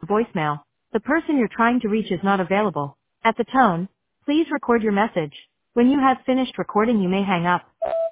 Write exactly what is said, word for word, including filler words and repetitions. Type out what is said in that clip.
voicemail. The person you're trying to reach is not available. At the tone, please record your message. When you have finished recording, you may hang up.